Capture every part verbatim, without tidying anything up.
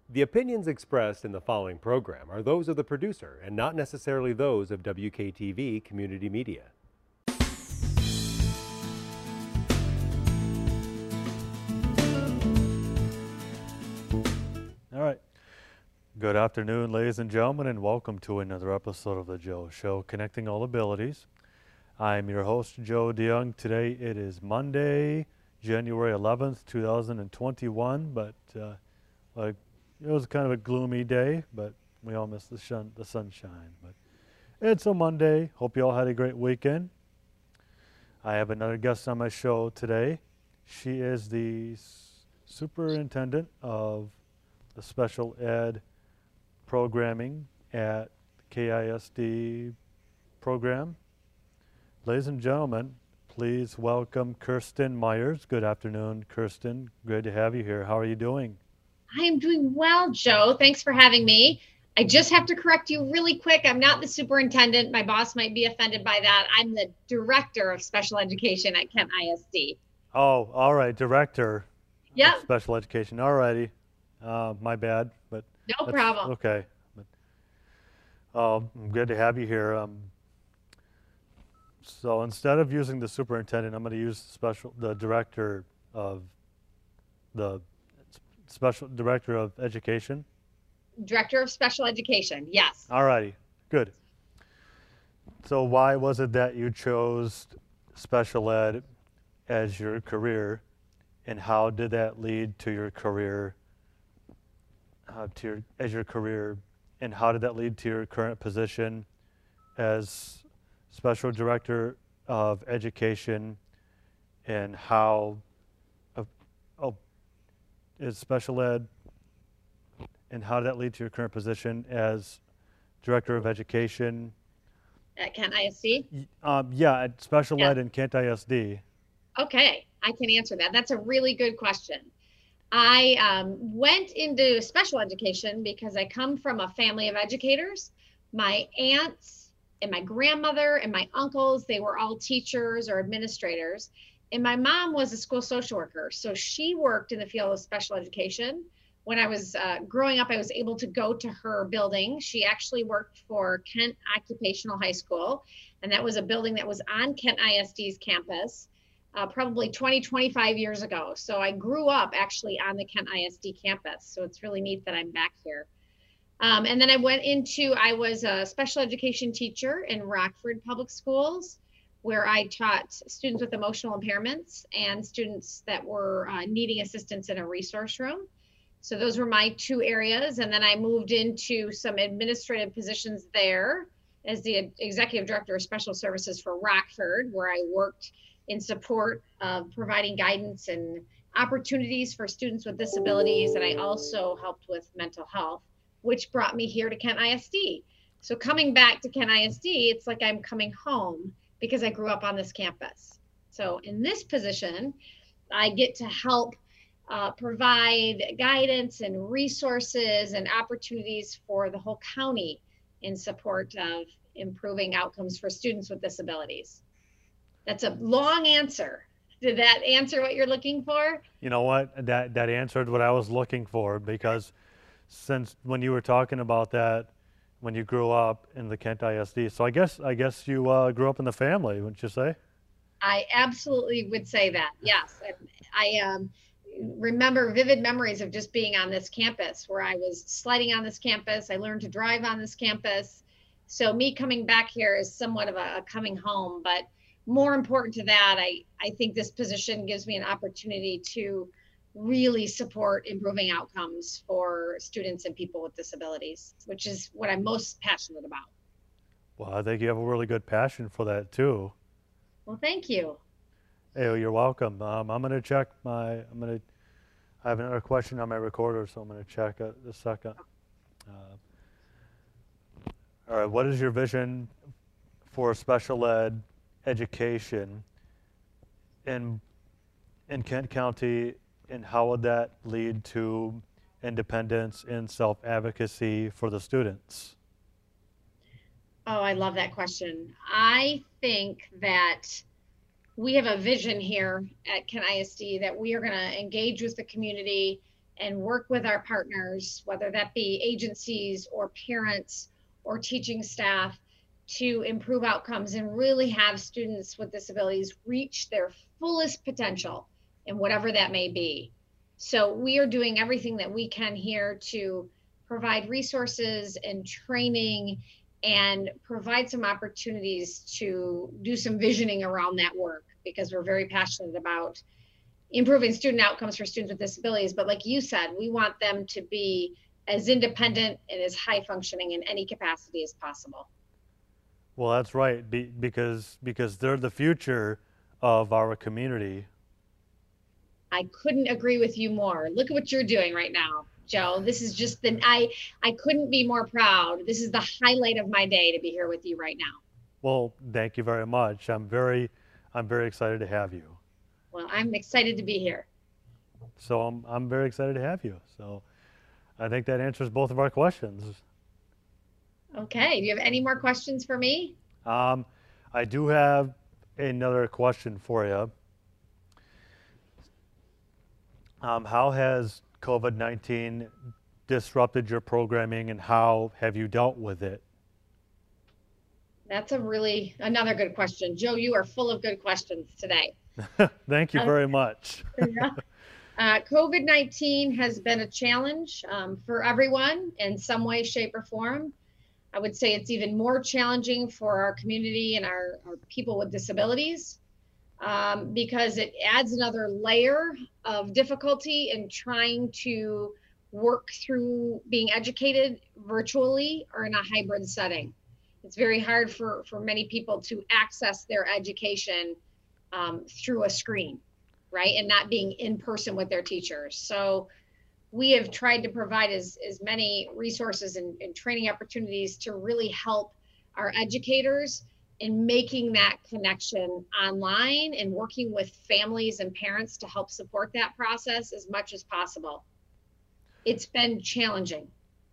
The opinions expressed in the following program are those of the producer and not necessarily those of W K T V Community Media. All right. Good afternoon, ladies and gentlemen, and welcome to another episode of The Joe Show, Connecting All Abilities. I'm your host, Joe DeYoung. Today it is Monday, January eleventh, two thousand twenty-one, but uh, like it was kind of a gloomy day, but we all missed the, shun- the sunshine. But it's a Monday. Hope you all had a great weekend. I have another guest on my show today. She is the s- superintendent of the special ed programming at K I S D program. Ladies and gentlemen, please welcome Kirsten Myers. Good afternoon, Kirsten. Good to have you here. How are you doing? I am doing well, Joe. Thanks for having me. I just have to correct you really quick. I'm not the superintendent. My boss might be offended by that. I'm the director of special education at Kent I S D. Oh, all right, director of Yep, special education. All righty. Uh, my bad, but no that's problem. okay. But, um, good to have you here. Um, so instead of using the superintendent, I'm going to use the special the director of the s- special director of education. Director of special education. Yes. All righty, good. So why was it that you chose special ed as your career, and how did that lead to your career, uh, to your, as your career, and how did that lead to your current position as special director of education, and how, uh, oh, is special ed, and how did that lead to your current position as director of education? At Kent I S D. Y- Um, yeah, at special Yes. ed in Kent I S D. Okay, I can answer that. That's a really good question. I um, went into special education because I come from a family of educators. My aunts and my grandmother and my uncles, they were all teachers or administrators. And my mom was a school social worker. So she worked in the field of special education. When I was uh, growing up, I was able to go to her building. She actually worked for Kent Occupational High School, and that was a building that was on Kent I S D's campus uh, probably twenty, twenty-five years ago. So I grew up actually on the Kent I S D campus. So it's really neat that I'm back here. Um, and then I went into, I was a special education teacher in Rockford Public Schools, where I taught students with emotional impairments and students that were uh, needing assistance in a resource room. So those were my two areas. And then I moved into some administrative positions there as the executive director of special services for Rockford, where I worked in support of providing guidance and opportunities for students with disabilities. And I also helped with mental health, which brought me here to Kent I S D. So coming back to Kent I S D, it's like I'm coming home because I grew up on this campus. So in this position, I get to help uh, provide guidance and resources and opportunities for the whole county in support of improving outcomes for students with disabilities. That's a long answer. Did that answer what you're looking for? You know what? That that answered what I was looking for, because since when you were talking about that when you grew up in the Kent I S D, so I guess I guess you uh, grew up in the family, wouldn't you say? I absolutely would say that. Yes. And I um, remember vivid memories of just being on this campus where I was sliding on this campus. I learned to drive on this campus. So me coming back here is somewhat of a, a coming home, but more important to that, I, I think this position gives me an opportunity to really support improving outcomes for students and people with disabilities, which is what I'm most passionate about. Well, I think you have a really good passion for that too. Well, thank you. Hey, well, you're welcome. Um, I'm gonna check my. I'm gonna. I have another question on my recorder, so I'm gonna check it a second. Uh, all right. What is your vision for special ed education in in Kent County, and how would that lead to independence and self advocacy for the students? Oh, I love that question. I think that we have a vision here at Kent I S D that we are going to engage with the community and work with our partners, whether that be agencies or parents or teaching staff, to improve outcomes and really have students with disabilities reach their fullest potential in whatever that may be. So we are doing everything that we can here to provide resources and training and provide some opportunities to do some visioning around that work, because we're very passionate about improving student outcomes for students with disabilities. But like you said, we want them to be as independent and as high functioning in any capacity as possible. Well, that's right, be, because because they're the future of our community. I couldn't agree with you more. Look at what you're doing right now, Joe. This is just the I I couldn't be more proud. This is the highlight of my day to be here with you right now. Well, thank you very much. I'm very I'm very excited to have you. Well, I'm excited to be here. So I'm I'm very excited to have you. So I think that answers both of our questions. Okay. Do you have any more questions for me? Um, I do have another question for you. Um, how has COVID nineteen disrupted your programming, and how have you dealt with it? That's a really another good question. Joe, you are full of good questions today. Thank you very much. uh, COVID nineteen has been a challenge um, for everyone in some way, shape, or form. I would say it's even more challenging for our community and our, our people with disabilities, um, because it adds another layer of difficulty in trying to work through being educated virtually or in a hybrid setting. It's very hard for, for many people to access their education um, through a screen, right? And not being in person with their teachers. So we have tried to provide as, as many resources and, and training opportunities to really help our educators in making that connection online and working with families and parents to help support that process as much as possible. It's been challenging.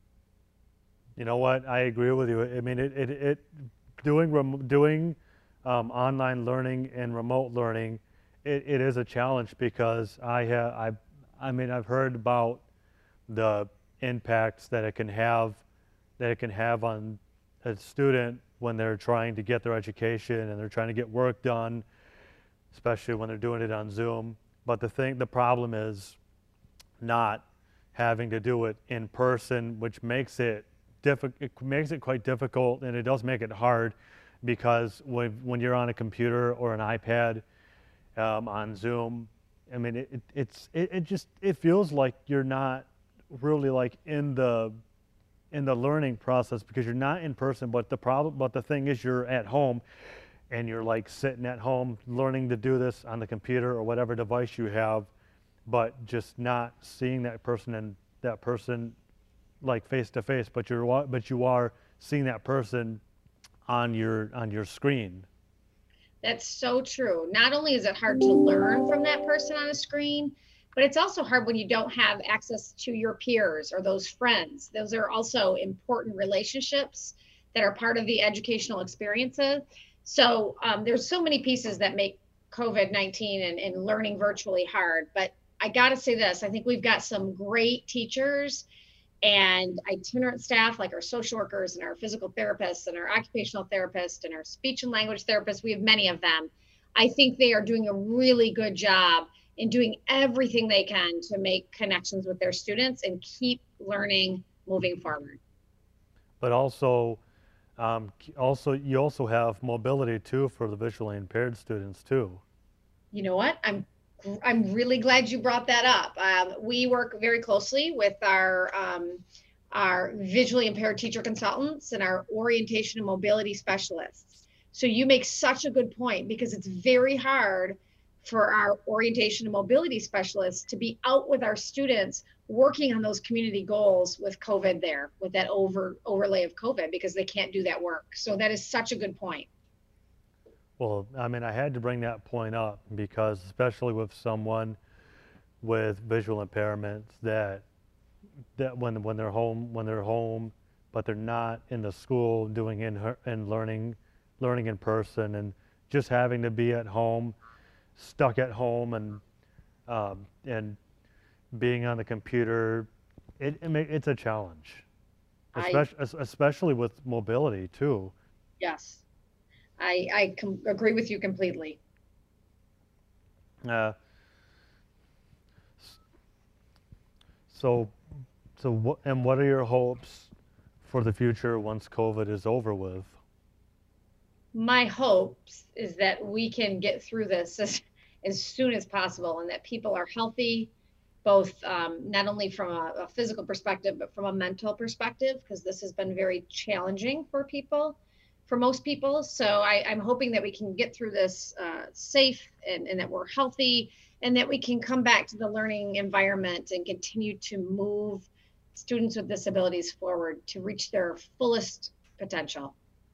You know what? I agree with you. I mean, it, it, it doing rem, doing um, online learning and remote learning, it, it is a challenge, because I have I I mean I've heard about the impacts that it can have that it can have on a student when they're trying to get their education and they're trying to get work done, especially when they're doing it on Zoom. But the thing, the problem is not having to do it in person, which makes it difficult. It makes it quite difficult, and it does make it hard, because when when you're on a computer or an iPad um, on Zoom, I mean, it, it it's it, it just it feels like you're not really like in the in the learning process, because you're not in person. But the problem, but the thing is, you're at home, and you're like sitting at home learning to do this on the computer or whatever device you have, but just not seeing that person and that person like face to face. But you're but you are seeing that person on your on your screen. That's so true. Not only is it hard to learn from that person on a screen, but it's also hard when you don't have access to your peers or those friends. Those are also important relationships that are part of the educational experiences. So um, there's so many pieces that make COVID nineteen and, and learning virtually hard. But I got to say this, I think we've got some great teachers and itinerant staff, like our social workers and our physical therapists and our occupational therapists and our speech and language therapists. We have many of them. I think they are doing a really good job in doing everything they can to make connections with their students and keep learning moving forward. But also, um, also you also have mobility too for the visually impaired students too. You know what? I'm I'm really glad you brought that up. Um, we work very closely with our um, our visually impaired teacher consultants and our orientation and mobility specialists. So you make such a good point, because it's very hard for our orientation and mobility specialists to be out with our students working on those community goals with COVID there, with that over overlay of COVID, because they can't do that work. So that is such a good point. Well, I mean, I had to bring that point up, because especially with someone with visual impairments, that that when when they're home when they're home, but they're not in the school doing in and learning learning in person, and just having to be at home, stuck at home, and um, and being on the computer, it, it ma- it's a challenge, I, especially especially with mobility too. yes, I, I com- agree with you completely. Uh, s- so so what and what are your hopes for the future once COVID is over with? My hopes is that we can get through this as, as soon as possible and that people are healthy, both um, not only from a, a physical perspective, but from a mental perspective, because this has been very challenging for people, for most people. So I, I'm hoping that we can get through this uh, safe and, and that we're healthy and that we can come back to the learning environment and continue to move students with disabilities forward to reach their fullest potential.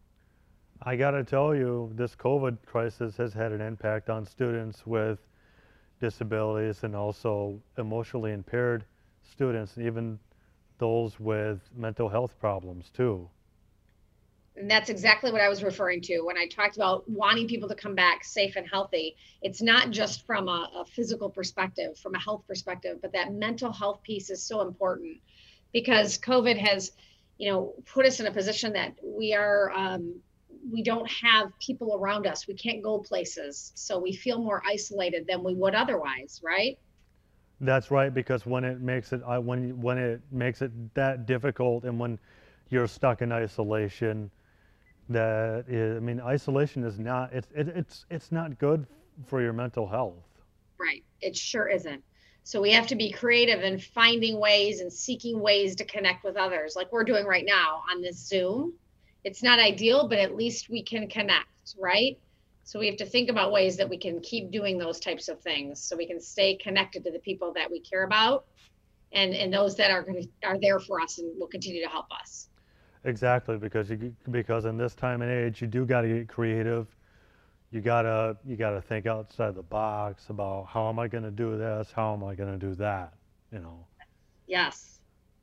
I got to tell you, this COVID crisis has had an impact on students with disabilities and also emotionally impaired students, and even those with mental health problems too. And that's exactly what I was referring to when I talked about wanting people to come back safe and healthy. It's not just from a, a physical perspective, from a health perspective, but that mental health piece is so important because COVID has, you know, put us in a position that we are, um, we don't have people around us. We can't go places. So we feel more isolated than we would otherwise, right? That's right, because when it makes it, I when when it makes it that difficult, and when you're stuck in isolation, that is, I mean, isolation is not, it's it, it's it's not good for your mental health. Right. It sure isn't. So we have to be creative in finding ways and seeking ways to connect with others, like we're doing right now on this Zoom. It's not ideal, but at least we can connect, right? So we have to think about ways that we can keep doing those types of things so we can stay connected to the people that we care about and, and those that are going to, are there for us and will continue to help us. Exactly, because you because in this time and age, you do got to get creative. You gotta you gotta think outside the box about how am I going to do this? How am I going to do that? You know, Yes.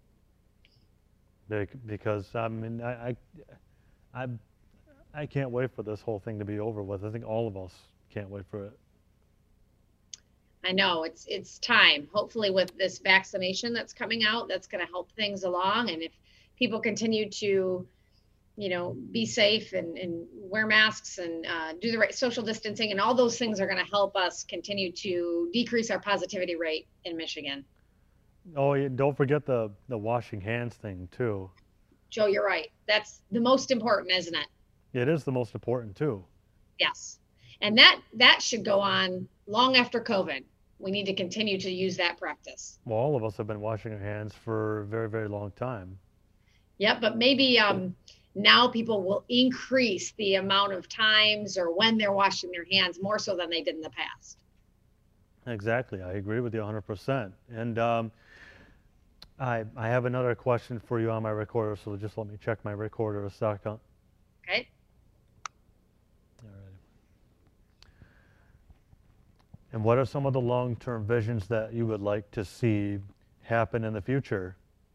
bec- because I mean, I, I I I can't wait for this whole thing to be over with. I think all of us can't wait for it. I know it's it's time. Hopefully, with this vaccination that's coming out, that's going to help things along. And if people continue to, you know, be safe and, and wear masks and uh, do the right social distancing, and all those things are going to help us continue to decrease our positivity rate in Michigan. Oh, yeah, don't forget the the washing hands thing too. Joe, you're right. That's the most important, isn't it? It is the most important too. Yes. And that that should go on long after COVID. We need to continue to use that practice. Well, all of us have been washing our hands for a very, very long time. Yep, but maybe um, now people will increase the amount of times or when they're washing their hands more so than they did in the past. Exactly. I agree with you one hundred percent. And um, I, I have another question for you on my recorder, so just let me check my recorder a second. Okay. All right. And what are some of the long-term visions that you would like to see happen in the future?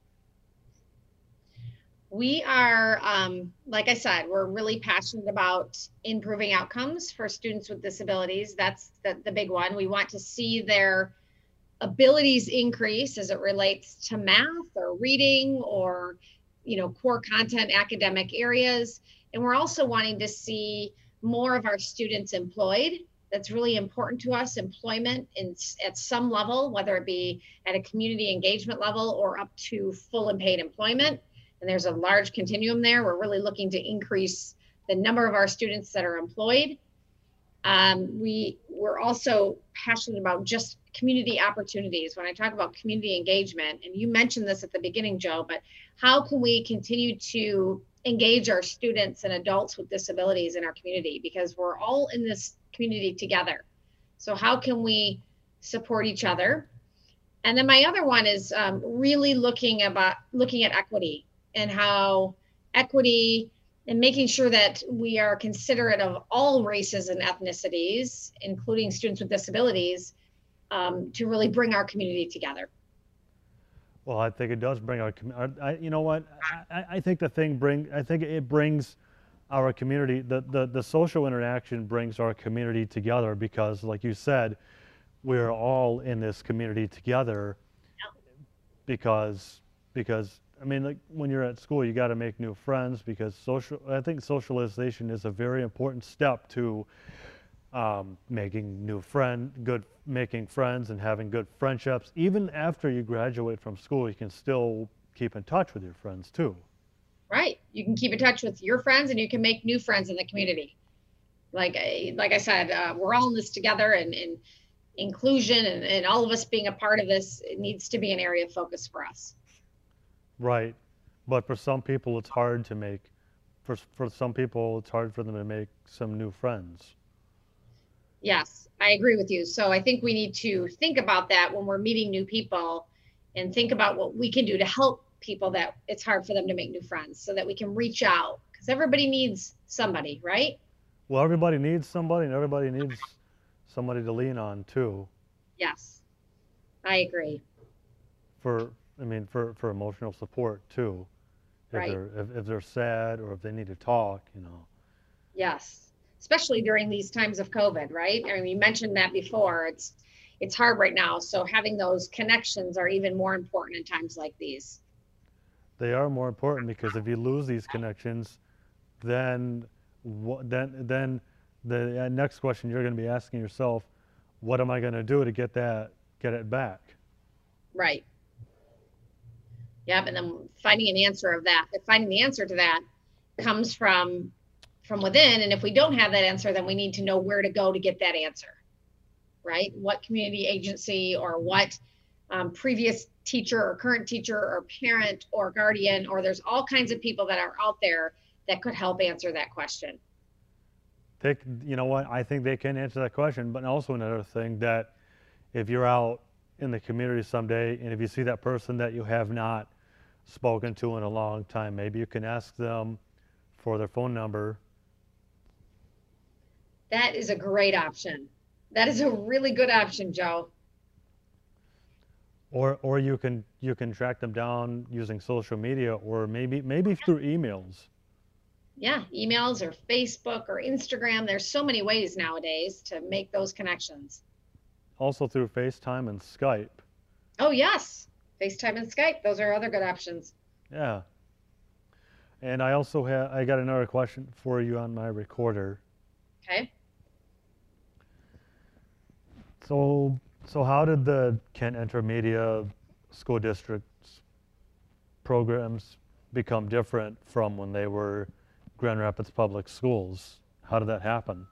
We are, um, like I said, we're really passionate about improving outcomes for students with disabilities. That's the, the big one. We want to see their abilities increase as it relates to math or reading or, you know, core content academic areas. And we're also wanting to see more of our students employed. That's really important to us, employment in, at some level, whether it be at a community engagement level or up to full and paid employment. And there's a large continuum there. We're really looking to increase the number of our students that are employed. Um, we, we're also passionate about just community opportunities. When I talk about community engagement, and you mentioned this at the beginning, Joe, but how can we continue to engage our students and adults with disabilities in our community? Because we're all in this community together. So how can we support each other? And then my other one is um, really looking about looking at equity and how equity and making sure that we are considerate of all races and ethnicities, including students with disabilities, um, to really bring our community together. Well, I think it does bring our, commu- I, you know what, I, I think the thing bring, I think it brings our community, the, the, the social interaction brings our community together because, like you said, we're all in this community together. because because I mean, like when you're at school, you got to make new friends because social. I think socialization is a very important step to um, making new friend, good making friends and having good friendships. Even after you graduate from school, you can still keep in touch with your friends too. Right. You can keep in touch with your friends and you can make new friends in the community. Like, I- like I said, uh, we're all in this together, and, and inclusion and, and all of us being a part of this, it needs to be an area of focus for us. Right. But for some people, it's hard to make. For for some people, it's hard for them to make some new friends. Yes, I agree with you. So I think we need to think about that when we're meeting new people, and think about what we can do to help people that it's hard for them to make new friends, so that we can reach out, because everybody needs somebody, right? Well, everybody needs somebody, and everybody needs somebody to lean on too. Yes, I agree. For I mean, for for emotional support too. If Right. they're if, if they're sad or if they need to talk, you know. Yes, especially during these times of COVID, right? I mean, you mentioned that before. It's it's hard right now, so having those connections are even more important in times like these. They are more important because if you lose these connections, then what then then the uh, next question you're going to be asking yourself, what am I going to do to get that get it back? Right. Yep. And then finding an answer of that, finding the answer to that comes from from within. And if we don't have that answer, then we need to know where to go to get that answer. Right? What community agency, or what um, previous teacher or current teacher or parent or guardian, or there's all kinds of people that are out there that could help answer that question. They, you know what? I think they can answer that question. But also another thing, that if you're out in the community someday and if you see that person that you have not spoken to in a long time, maybe you can ask them for their phone number. That is a great option. That is a really good option, Joe. Or, or you can you can track them down using social media, or maybe maybe through emails. Yeah, emails or Facebook or Instagram. There's so many ways nowadays to make those connections. Also through FaceTime and Skype. Oh, yes. FaceTime and Skype. Those are other good options. Yeah. And I also have I got another question for you on my recorder. Okay. So so how did the Kent Intermedia School District's programs become different from when they were Grand Rapids Public Schools? How did that happen?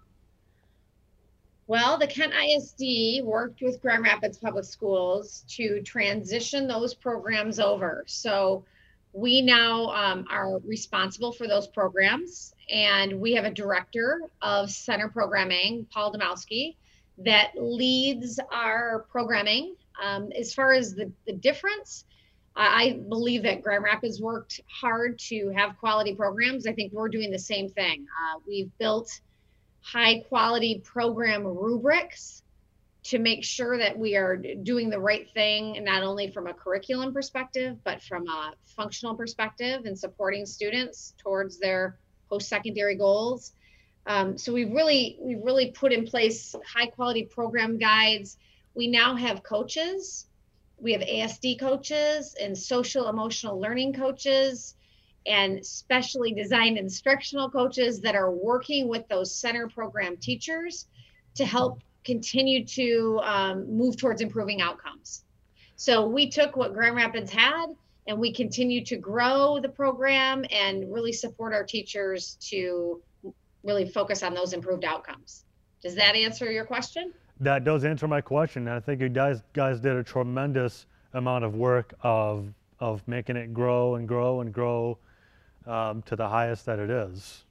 Well, the Kent I S D worked with Grand Rapids Public Schools to transition those programs over. So we now um, are responsible for those programs, and we have a director of center programming, Paul Domowski, that leads our programming. Um, as far as the, the difference, I believe that Grand Rapids worked hard to have quality programs. I think we're doing the same thing. Uh, we've built high quality program rubrics to make sure that we are doing the right thing, not only from a curriculum perspective, but from a functional perspective and supporting students towards their post-secondary goals. Um, so we've really, we've really put in place high quality program guides. We now have coaches. We have A S D coaches and social emotional learning coaches and specially designed instructional coaches that are working with those center program teachers to help continue to um, move towards improving outcomes. So we took what Grand Rapids had and we continue to grow the program and really support our teachers to really focus on those improved outcomes. Does that answer your question? That does answer my question. And I think you guys guys did a tremendous amount of work of of making it grow and grow and grow um, to the highest that it is.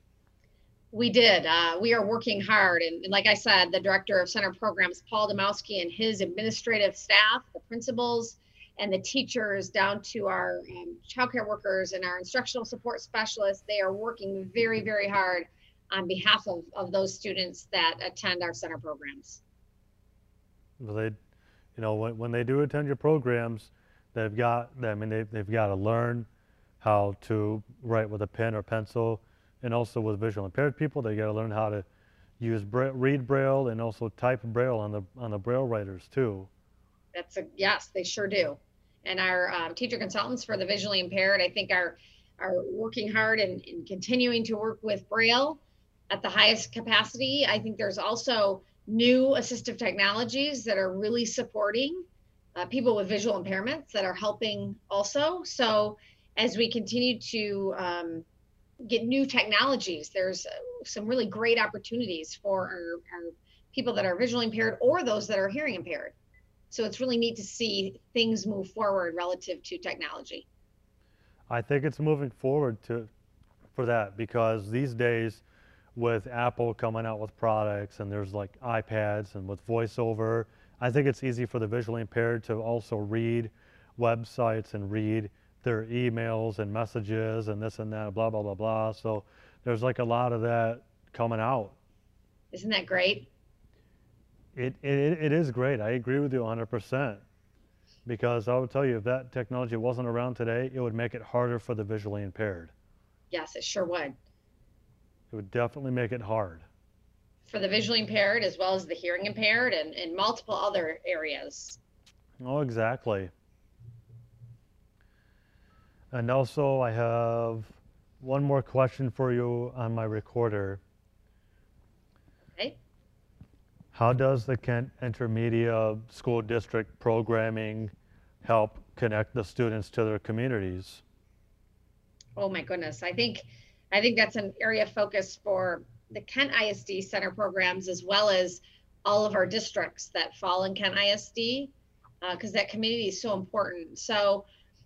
We did. Uh, we are working hard. And, and like I said, the director of center programs, Paul Domowski, and his administrative staff, the principals and the teachers down to our um, childcare workers and our instructional support specialists, they are working very, very hard on behalf of, of those students that attend our center programs. Well, they, you know, when, when they do attend your programs, they've got, I mean, they, they've got to learn how to write with a pen or pencil, and also with visual impaired people, they got to learn how to use bra- read Braille and also type Braille on the on the Braille writers too. That's a yes, they sure do. And our um, teacher consultants for the visually impaired, I think, are are working hard and, and continuing to work with Braille at the highest capacity. I think there's also new assistive technologies that are really supporting uh, people with visual impairments that are helping also. So as we continue to um, get new technologies, there's uh, some really great opportunities for our, our people that are visually impaired or those that are hearing impaired. So it's really neat to see things move forward relative to technology. I think it's moving forward to for that, because these days with Apple coming out with products and there's like iPads and with voiceover, I think it's easy for the visually impaired to also read websites and read their emails and messages and this and that, blah, blah, blah, blah. So there's like a lot of that coming out. Isn't that great? It, it, it is great. I agree with you one hundred percent. Because I would tell you, if that technology wasn't around today, it would make it harder for the visually impaired. Yes, it sure would. It would definitely make it hard. For the visually impaired as well as the hearing impaired and, and multiple other areas. Oh, exactly. And also, I have one more question for you on my recorder. Okay. How does the Kent Intermedia School District programming help connect the students to their communities? Oh my goodness. I think I think that's an area of focus for the Kent I S D Center programs, as well as all of our districts that fall in Kent I S D, because uh, that community is so important. So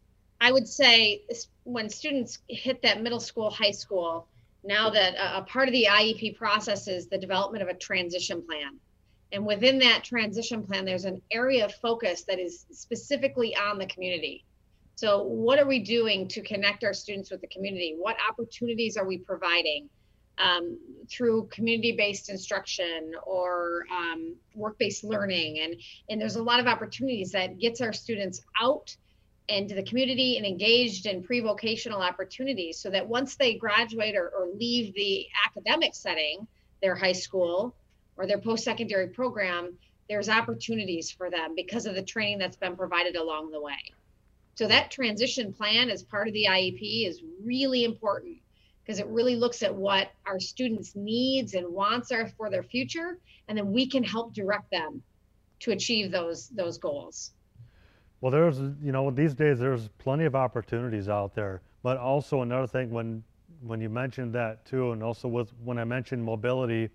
I would say when students hit that middle school, high school, now that a, a part of the I E P process is the development of a transition plan. And within that transition plan, there's an area of focus that is specifically on the community. So what are we doing to connect our students with the community? What opportunities are we providing um, through community-based instruction or um, work-based learning? And, and there's a lot of opportunities that gets our students out into the community and engaged in pre-vocational opportunities, so that once they graduate or, or leave the academic setting, their high school or their post-secondary program, there's opportunities for them because of the training that's been provided along the way. So that transition plan as part of the I E P is really important, because it really looks at what our students' needs and wants are for their future, and then we can help direct them to achieve those those goals. Well, there's, you know, these days there's plenty of opportunities out there, but also another thing, when when you mentioned that too, and also with when I mentioned mobility,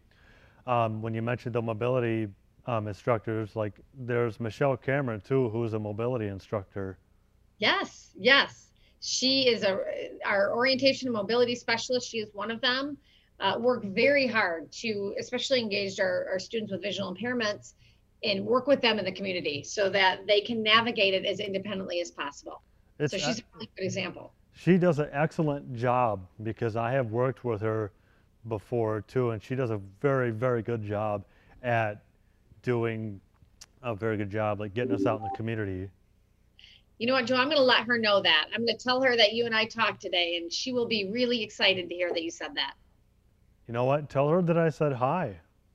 um, when you mentioned the mobility um, instructors, like there's Michelle Cameron too, who's a mobility instructor. Yes, yes. She is a our orientation and mobility specialist. She is one of them. Uh, work very hard to especially engage our, our students with visual impairments and work with them in the community so that they can navigate it as independently as possible. It's so she's a really good example. She does an excellent job, because I have worked with her before too, and she does a very, very good job at doing a very good job, like getting us out in the community. You know what, Joe, I'm going to let her know that. I'm going to tell her that you and I talked today, and she will be really excited to hear that you said that. You know what? Tell her that I said hi.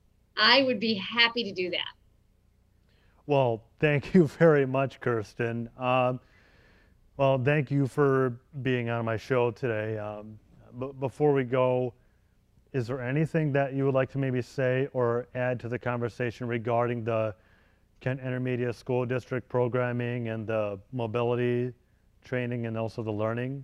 I would be happy to do that. Well, thank you very much, Kirsten. Um, well, thank you for being on my show today. Um, but before we go, is there anything that you would like to maybe say or add to the conversation regarding the Kent Intermediate School District programming and the mobility training and also the learning?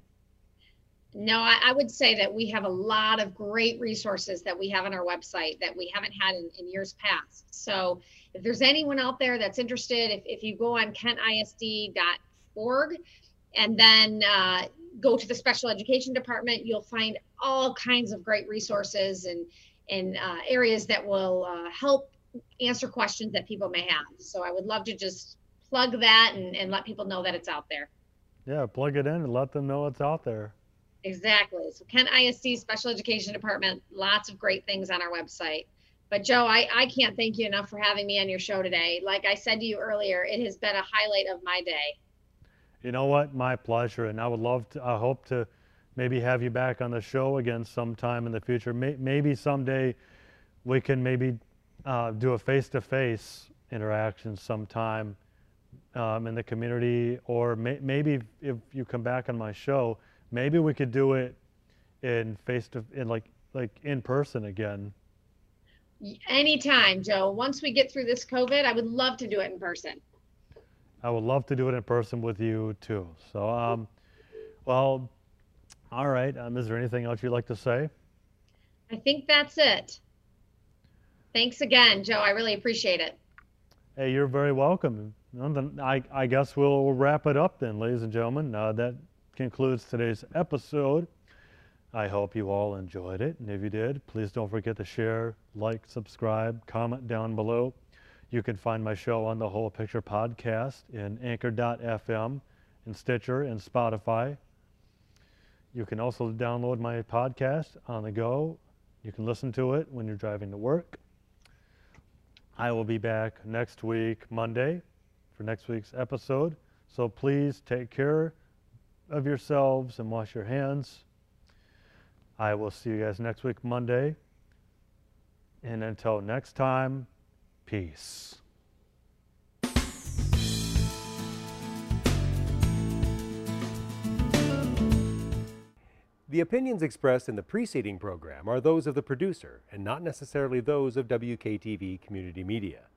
No, I, I would say that we have a lot of great resources that we have on our website that we haven't had in, in years past. So if there's anyone out there that's interested, if, if you go on kent I S D dot org and then uh, go to the special education department, you'll find all kinds of great resources and, and uh, areas that will uh, help answer questions that people may have. So I would love to just plug that and, and let people know that it's out there. Yeah, plug it in and let them know it's out there. Exactly. So Kent I S D Special Education Department, lots of great things on our website. But Joe, I, I can't thank you enough for having me on your show today. Like I said to you earlier, it has been a highlight of my day. You know what? My pleasure. And I would love to, I hope to maybe have you back on the show again sometime in the future. May, maybe someday we can maybe uh, do a face-to-face interaction sometime um, in the community, or may, maybe if you come back on my show, maybe we could do it in face to in like like in person again. Anytime, Joe. Once we get through this COVID, I would love to do it in person. I would love to do it in person with you too. So, um, well, all right. Um, is there anything else you'd like to say? I think that's it. Thanks again, Joe. I really appreciate it. Hey, you're very welcome. Well, then I, I guess we'll wrap it up then, ladies and gentlemen. Uh, that concludes today's episode. I hope you all enjoyed it. And if you did, please don't forget to share, like, subscribe, comment down below. You can find my show on the Whole Picture Podcast in anchor dot f m, in Stitcher, and Spotify. You can also download my podcast on the go. You can listen to it when you're driving to work. I will be back next week, Monday, for next week's episode. So please take care of yourselves and wash your hands. I will see you guys next week, Monday. And until next time, peace. The opinions expressed in the preceding program are those of the producer and not necessarily those of W K T V Community Media.